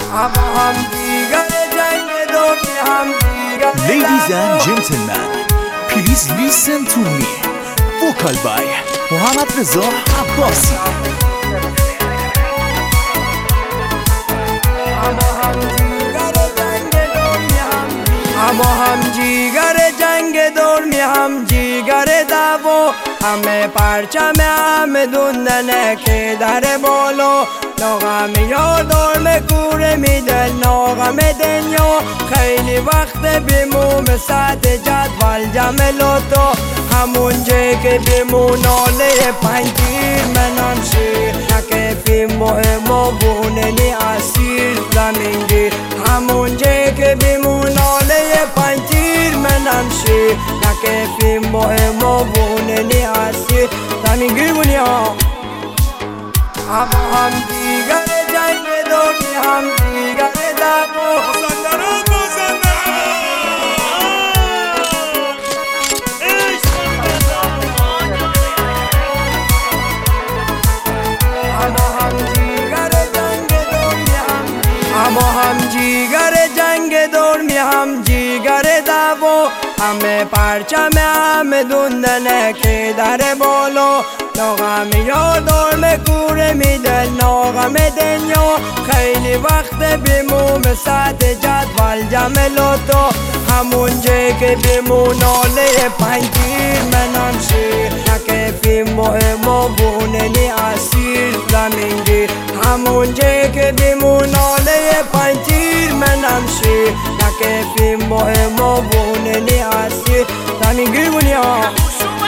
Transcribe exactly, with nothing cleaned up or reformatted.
Ladies and gentlemen, please listen to me. Vocal by Muhammad Reza Abbasi. اما هم جیگر جنگ دور می هم جیگر دعوا همه پرچم همه دوندنه که در بالو ناغم یار دور مکور می دل ناغم دنیا خیلی وقت بیموم ساعت جدول جمع لطو همون جه که بیمون آله پنگیر منم شیر نکه فی مهم و بوننی اسیر زمین گیر همون جه که بیمون آله پنگیر منم شیر نکه فی مهم و بوننی اسیر زمین گیر بونیا اما هم دیگر جنگ دونی هم دیگر دعوا اما هم جیگر جنگ دور می هم جیگر دعوا همه پرچم همه دوندنه که در بالو ناغم یار دور مکور می دل ناغم دنیا خیلی وقت بیموم ساعت جدول جمع لطو همون جه که بیمون آله پنگیر منم شیر نکه فی مهم و بوننی اسیر زمین گیر همون جه که بیمون آله پنگیر منم شیر نکه فی مهم و بوننی اسیر زمین گیر بونیا